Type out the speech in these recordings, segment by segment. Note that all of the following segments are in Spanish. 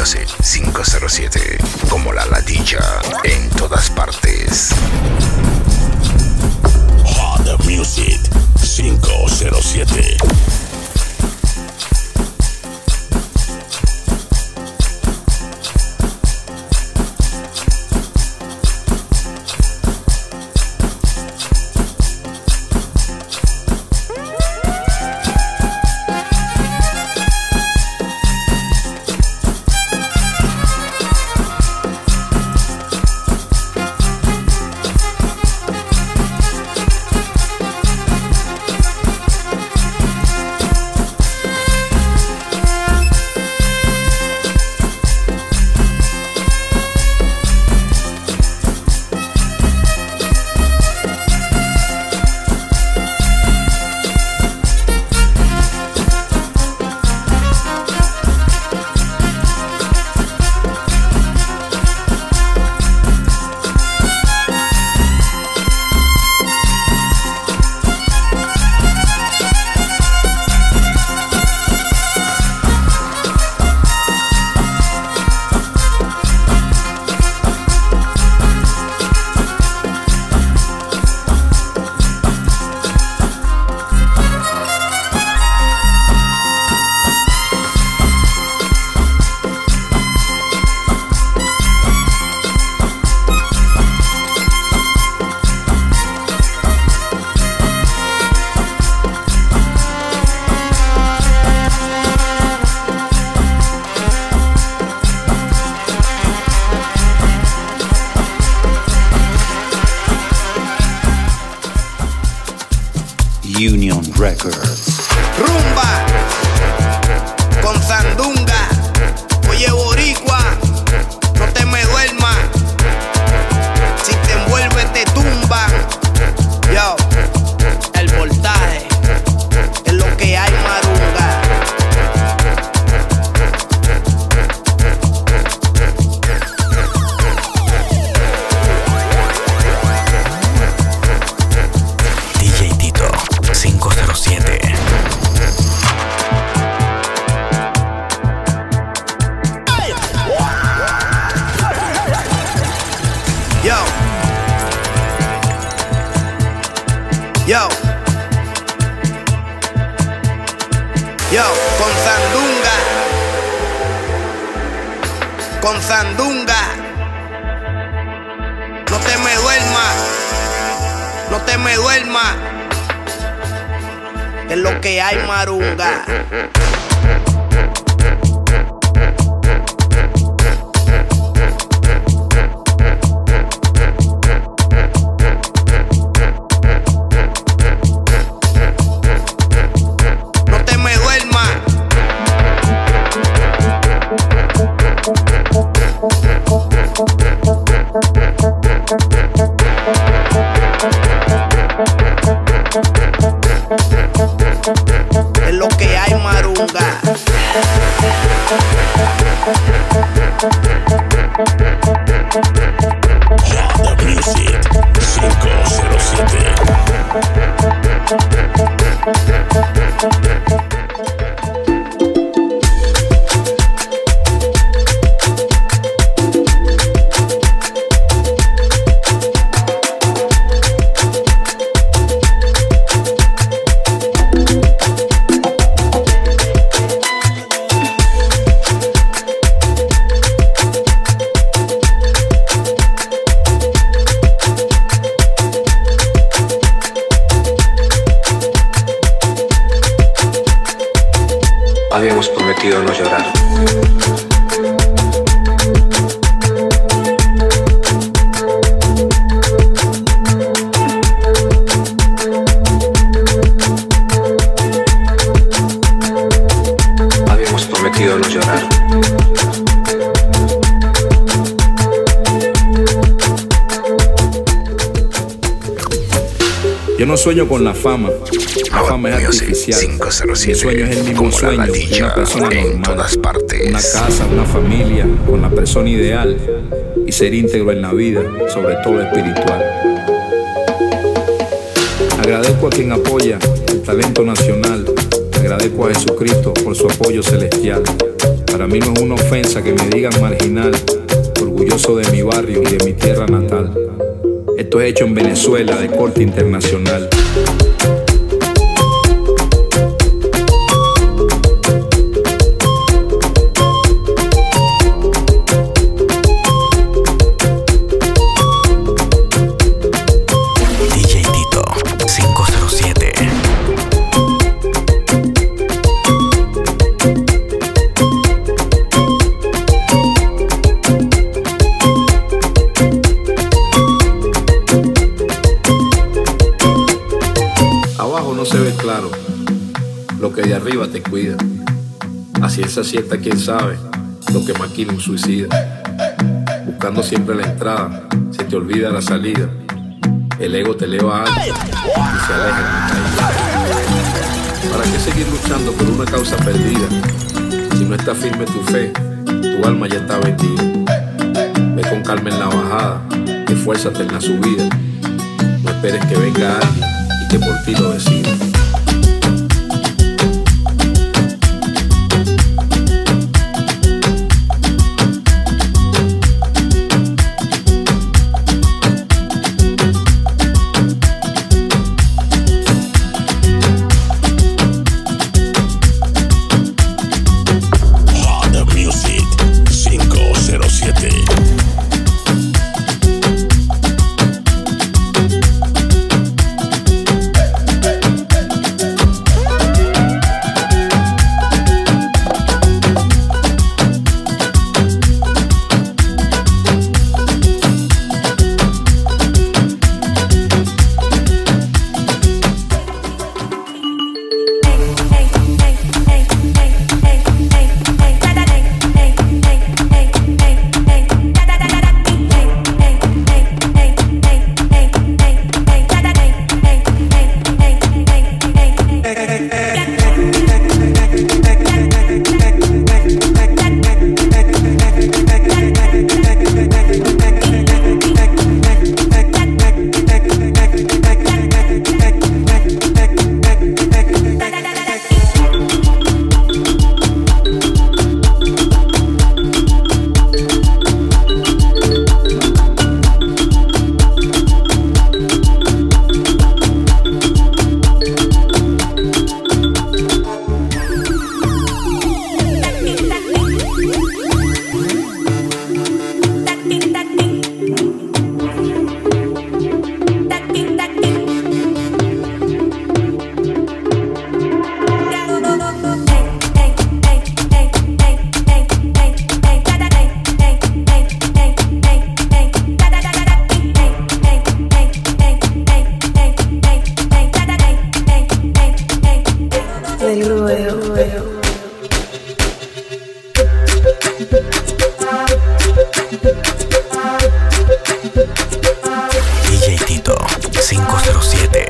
Music 507, como la latilla en todas partes. Hot Music 507. Union Records. Rumba con Sandunga. Oye, boricua, no te me duermas. Si te envuelve te tumba. Yo, el voltaje es lo que hay, marunga. DJ Tito 507. Yo, yo, yo, con Sandunga, no te me duermas, no te me duermas, es lo que hay, marunga. Es lo que hay, marunga. Hot Music 507. Habíamos prometido no llorar. Habíamos prometido no llorar. Yo no sueño con la fama. La fama es artificial. 507, Mi sueño es el mismo como la sueño de latilla una persona en normal. todas partes. Una casa, una familia, con la persona ideal y ser íntegro en la vida, sobre todo espiritual. Agradezco a quien apoya el talento nacional, Agradezco a Jesucristo por su apoyo celestial. Para mí no es una ofensa que me digan marginal, orgulloso de mi barrio y de mi tierra natal. Esto es hecho en Venezuela de corte internacional. Claro, lo que de arriba te cuida. Así es acierta quien sabe lo que maquina un suicida. Buscando siempre la entrada, se te olvida la salida. El ego te eleva alto y se aleja en la caída. ¿Para qué seguir luchando por una causa perdida? Si no está firme tu fe, tu alma ya está vendida. Ve con calma en la bajada, esfuérzate en la subida. No esperes que venga alguien y que por ti lo decida. DJ Tito 507.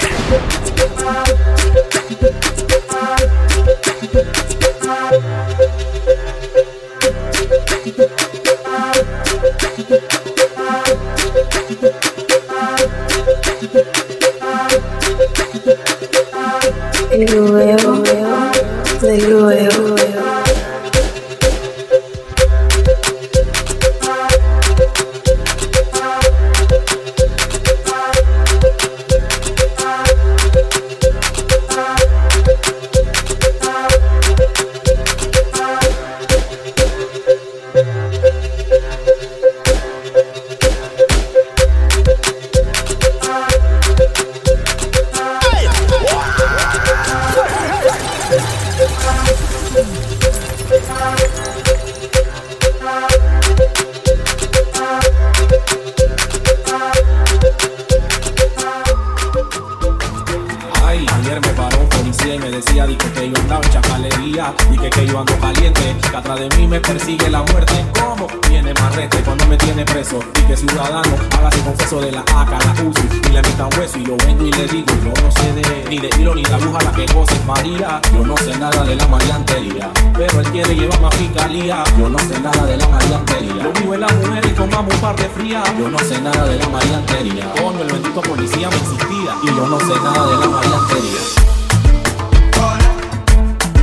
Que yo andaba en chacalería y que yo ando caliente, que atrás de mí me persigue la muerte. ¿Cómo? Viene marrete cuando me tiene preso. Y que ciudadano hágase confeso de la AK, la UCI y le meta un hueso. Y yo vengo y le digo, yo no sé ni de hilo ni la aguja la que goce María. Yo no sé nada de la maleantería, pero él quiere llevarme a fiscalía. Yo no sé nada de la maleantería. Lo mío es la mujer y tomamos un par de frías. Yo no sé nada de la maleantería. Cuando el bendito policía me insistía y yo no sé nada de la maleantería.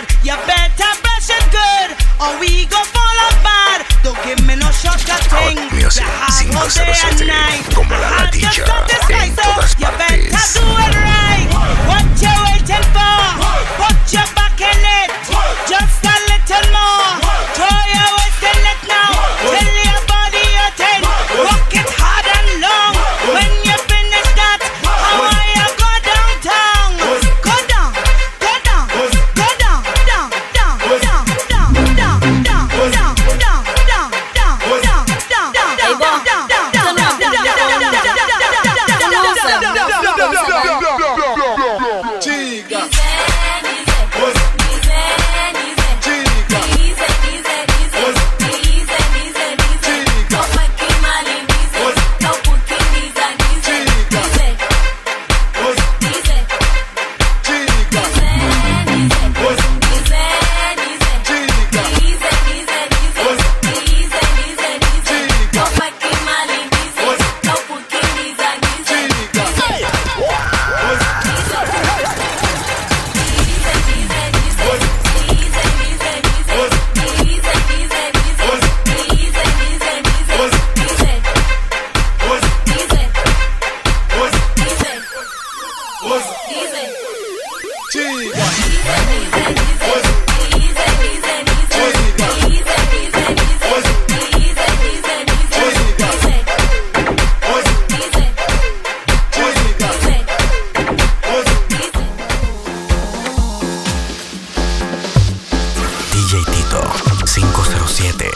bad. You better brush it good, or we go fall apart. Don't give me no shortcut thing. Hot Music 507, como la latilla en todas you partes. better do it right. What you waiting for? Put your back in it. Just a little more. Throw your waist in it now. Tell your body you're 10. Walk it hard and long. When you finish that, how are you go downtown? Go down, go down, go down, down, down, down, down, down, down, down, down, down, down, down, down, down, DJ Tito 507.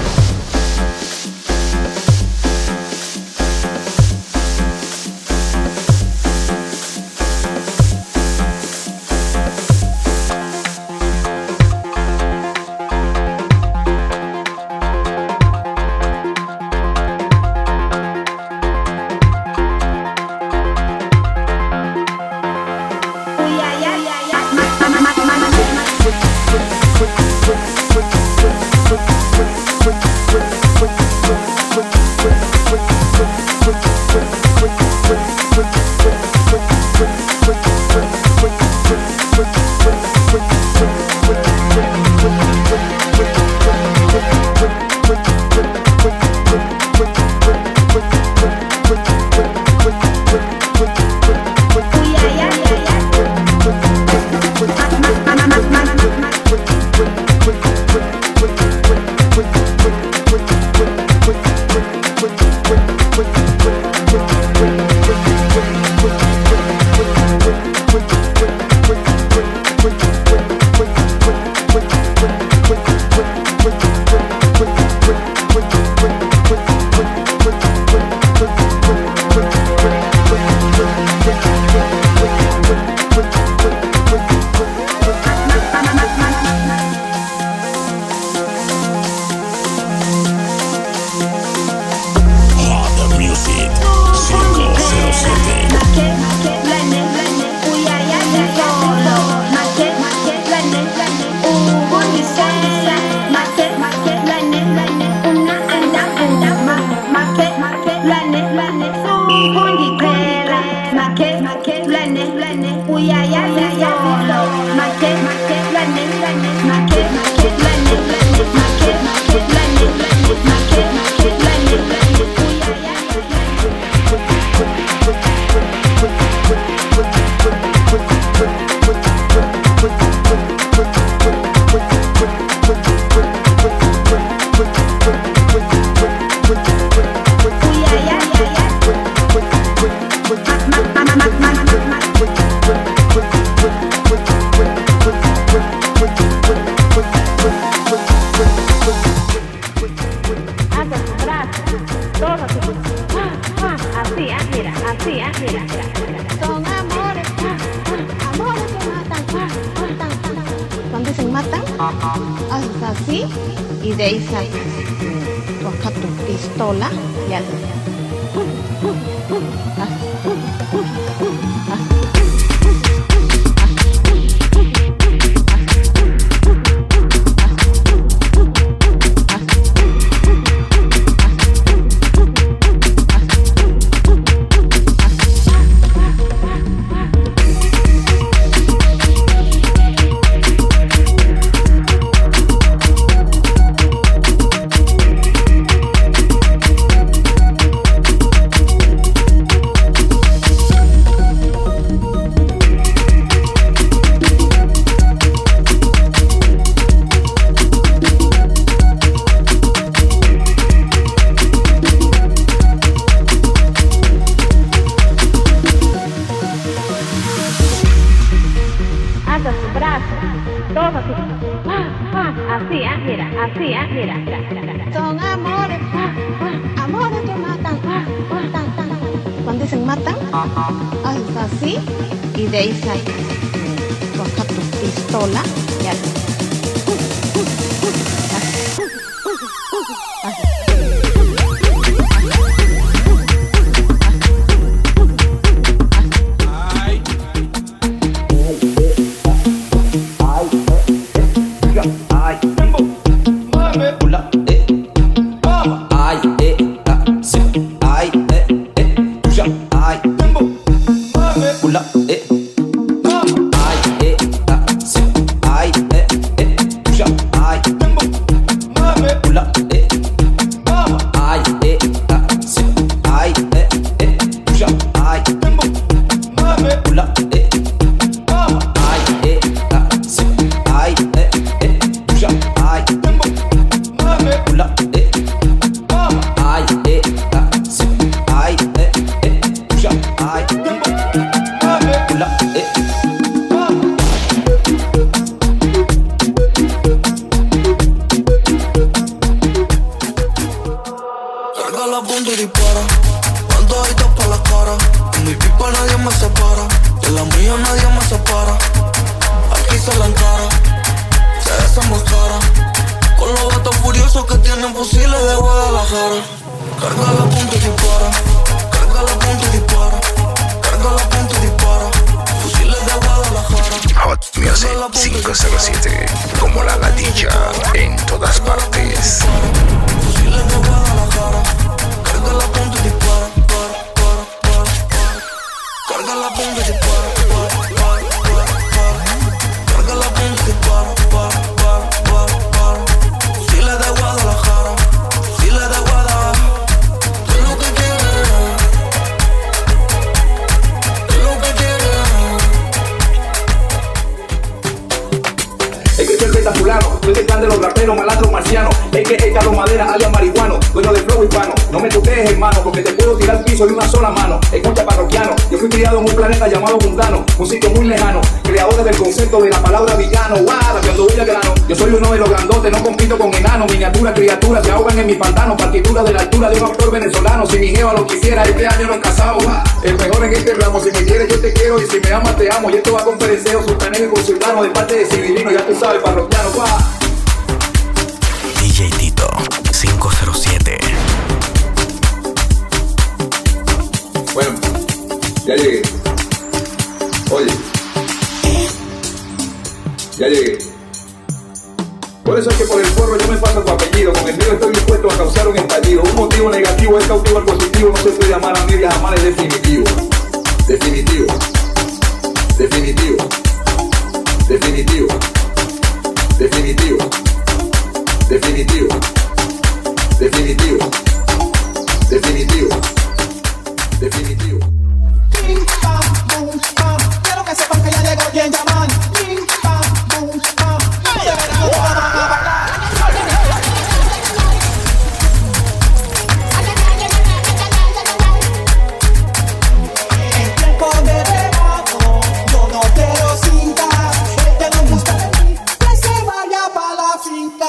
Así, y de ahí sacas toca tu pistola y al Haces así y de ahí sacas. Toca tu pistola y haces. Hot Music 507, como la ladilla en todas partes. Fusiles de Guadalajara, carga la punta y dispara, carga la punta y dispara, carga la punta y dispara, fusiles de Guadalajara, fusiles de Guadalajara, es lo que quieres, es lo que quieres. Es que soy beta fulano, soy del clan de los raperos, malandros marcianos. Es que es Carlos Madera, alias marihuano, dueño del flow hispano. No me tutees, hermano, porque te puedo tirar al piso de una sola mano. Escucha, parroquiano, yo fui criado en un planeta llamado mundano, un sitio muy lejano, creadores del concepto de la palabra villano. Guau, cuando voy al grano, yo soy uno de los grandotes, no compito con enanos. Miniaturas, criaturas, se ahogan en mi pantano. Partituras de la altura de un actor venezolano. Si mi jeva lo quisiera, este año no casado. El mejor en este ramo, si me quieres yo te quiero, y si me amas te amo. Y esto va con Pereceo, Sultanero y Consultano, de parte de Civilino, ya tú sabes, parroquiano. DJ Tito 507. Bueno, ya llegué. Oye, ya llegué. Por eso es que por el forro yo me paso tu apellido. Con el mío estoy dispuesto a causar un estallido. Un motivo negativo es cautivo al positivo. No se puede amar a medias, amar es definitivo. Definitivo. Definitivo. Definitivo. Definitivo. Definitivo. Definitivo. Definitivo. Definitivo. Pim, pam, boom, pam. Quiero que sepan que ya llegó quien llaman. Pim, pam, boom, pam. De verano todas van a bailar. En tiempo de verano, yo no quiero cintas. El que no gusta de mí, que se vaya pa' la finca.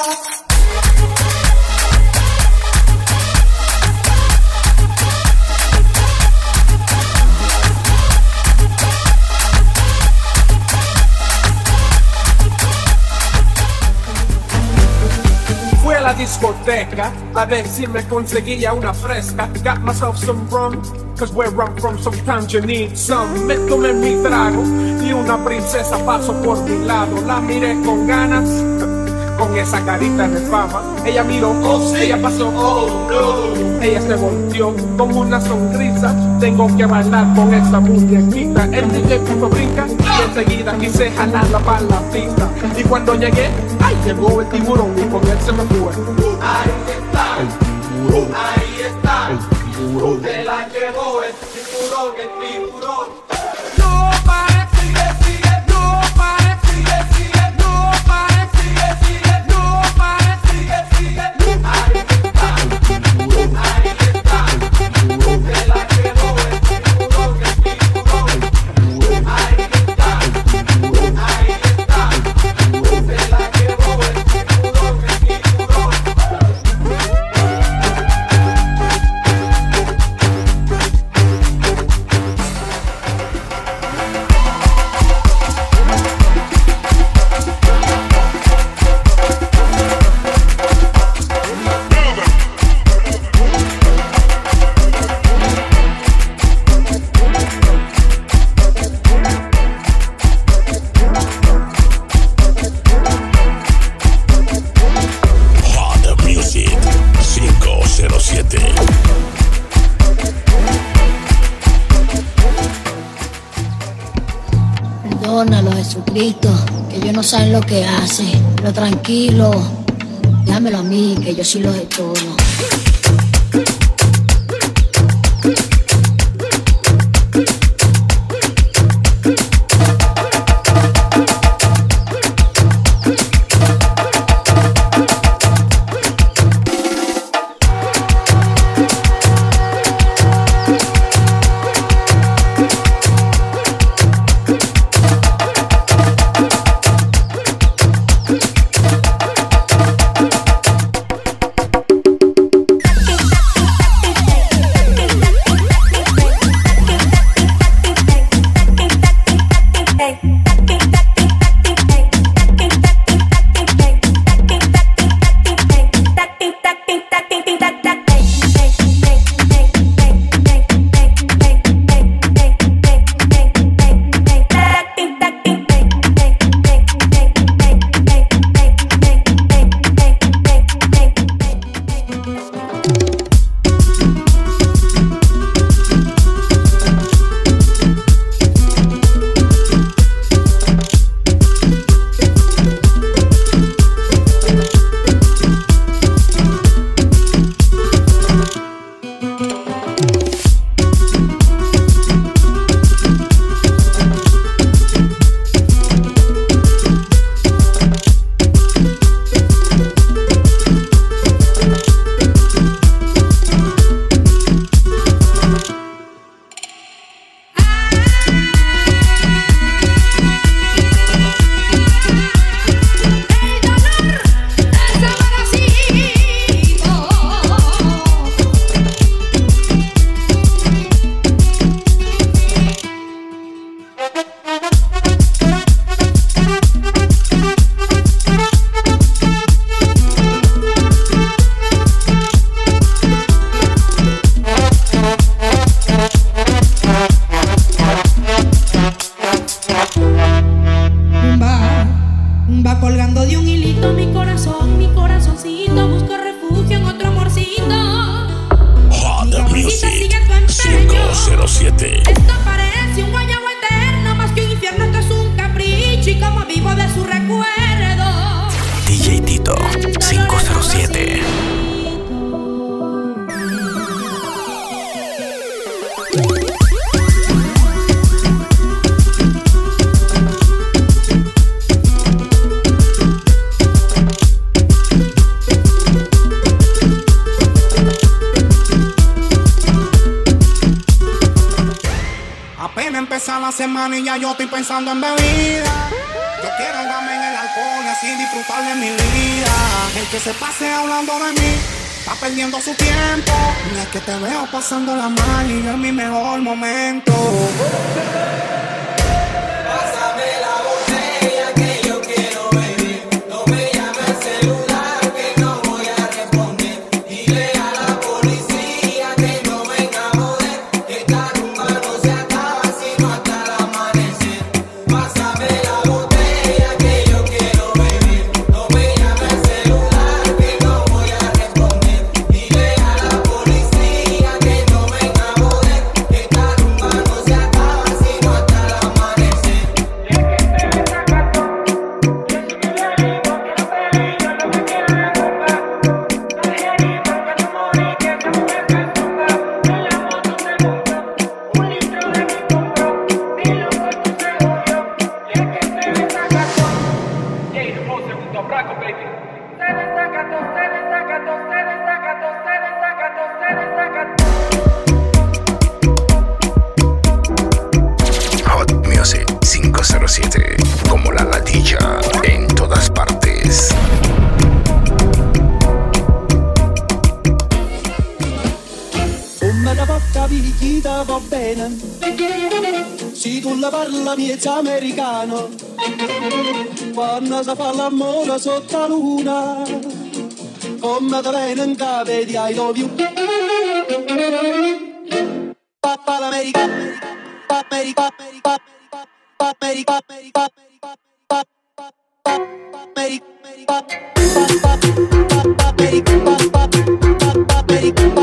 Fui a la discoteca a ver si me conseguía una fresca. Got myself some rum, cause where I'm from sometimes you need some. Me tomé mi trago y una princesa pasó por mi lado. La miré con ganas, con esa carita de fama. Ella miró, oh sí, ella pasó, oh no. Ella se volteó con una sonrisa. Tengo que bailar con esa muñequita. El DJ puso brinca y enseguida quise jalarla para la pista. Y cuando llegué, ay, llegó el tiburón y con él se me fue. Ahí está, el tiburón. Ahí está, el tiburón. Se la llevó el tiburón, el tiburón. No pare, sigue, sigue. No pare, sigue, sigue. No pare, sigue, sigue. No pare, sigue, sigue. Ahí está, el tiburón. Ahí está, el tiburón. Se la llevó el tiburón, el tiburón. Ahí está, el tiburón. Ahí está, el tiburón. Se la llevó el tiburón, el tiburón. 507. Perdónalo, Jesucristo, que ellos no saben lo que hacen. Pero tranquilo, déjamelo a mí, que yo sí lo sé todo. Esto parece un guayabo eterno, más que un infierno, esto es un capricho. Y como vivo de su recuerdo. DJ Tito 507. Empieza la semana y ya yo estoy pensando en bebida. Yo quiero ahogarme en el alcohol y así disfrutar de mi vida. El que se pase hablando de mí está perdiendo su tiempo. Y es que te veo pasando la mal y yo en mi mejor momento. Pásame la botella que yo quiero beber. No me llame al celular que no voy a responder. Dile a la policía que no venga a joder, que esta rumba no se acaba sino hasta el amanecer. Pásame la botella que yo quiero beber. No me llame al celular que no voy a responder. Dile a la policía que no venga a joder, que esta rumba no se acaba sino hasta el amanecer. Hot Music 507, como la gatilla en todas partes. Come la porta picchita va bene, se tu la parla miezza americano, quando si fa l'amore sotto la luna, come te viene in capo di I love you. Papa l'America, America, America, America, America, America, America, America,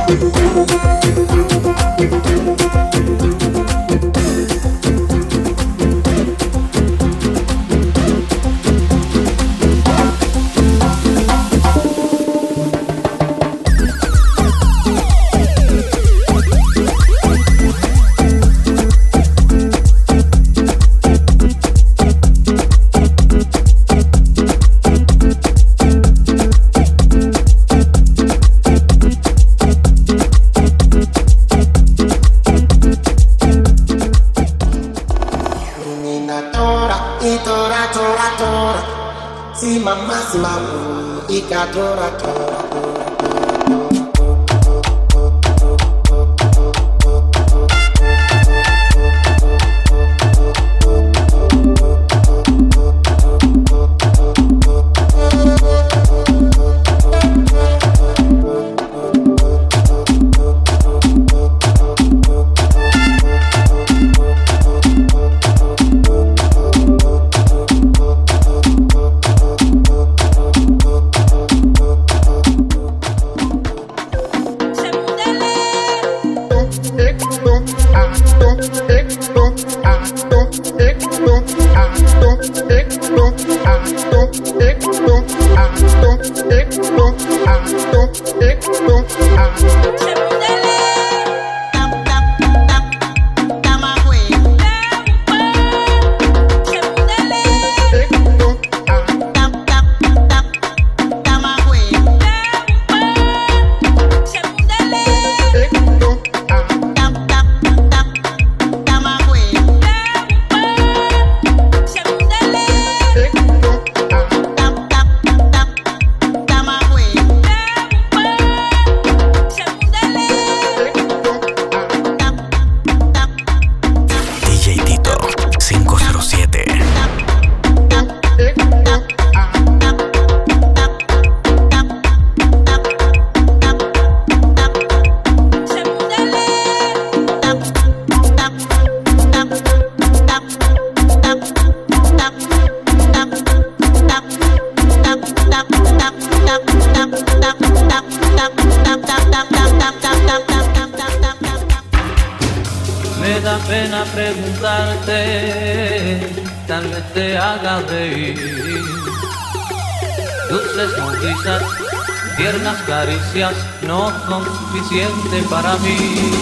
No son suficientes para mí.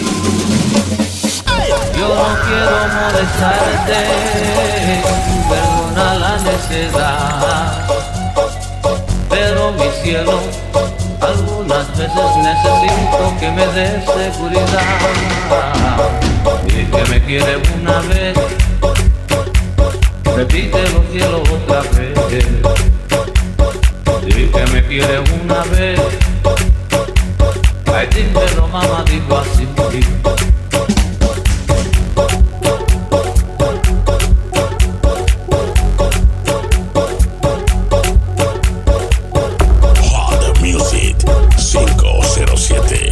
Yo no quiero molestarte, perdona la necedad, pero mi cielo, algunas veces necesito que me des seguridad. Y que me quiere una vez, repítelo cielo otra vez. Y que me quiere una vez, ay, dímelo, mamá, digo así. Hot Music 507.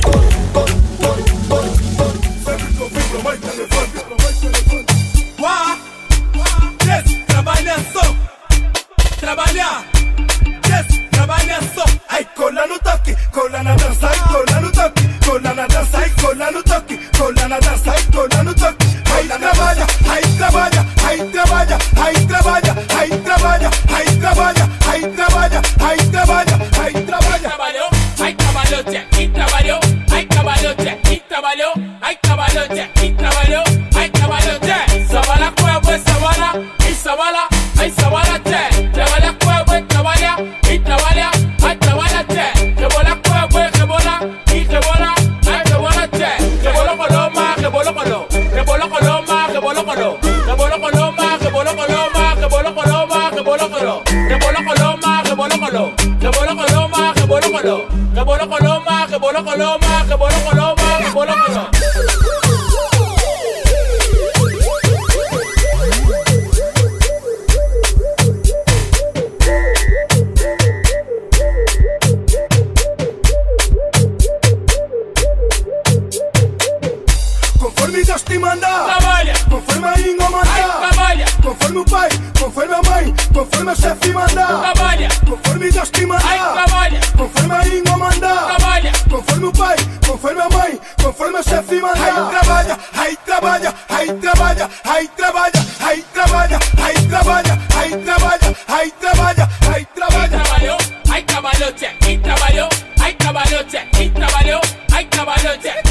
Conforme Dios te manda, conforme ahí no manda. Trabalha, conforme o pai, conforme a mãe, conforme o chefe mandar. Trabalha, conforme Deus te mandar. Trabalha, conforme a língua mandar. Trabalha, conforme o pai, conforme a mãe, conforme o chefe mandar. Trabalha, aí trabalha, aí trabalha, aí trabalha, aí trabalha, aí trabalha, aí trabalha, aí trabalha, aí trabalha. Trabalhou, aí trabalhou, e trabalhou, aí trabalhou, e trabalhou, aí trabalhou,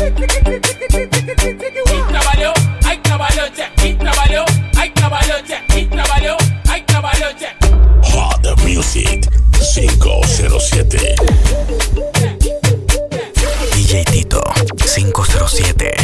e trabalhou, aí trabalhou, e trabalhou, aí trabalhou, e trabalhou, aí trabalhou. Hot Music 507. DJ Tito 507.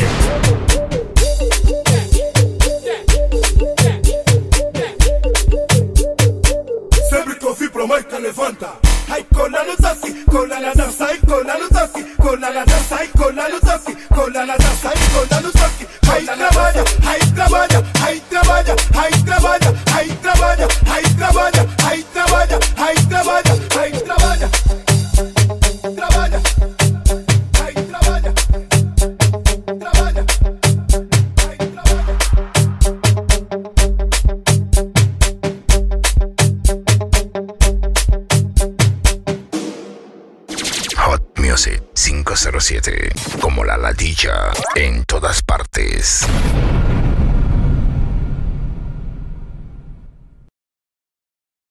Sempre que ouvi pro Maica levanta. Ai, cola no tassi, cola na dança, ai, cola no tassi, cola na dança, ai, cola no tassi, cola na dança, ai, cola no tassi. Ai, trabalha, ai, trabalha, ai, trabalha, ai, trabalha, ai, trabalha, ai, trabalha, ai, trabalha, ai, trabalha, ai, trabalha, trabalha, ai, trabalha, trabalha, ai, trabalha. Hot Music 507, como la ladilla en todas partes.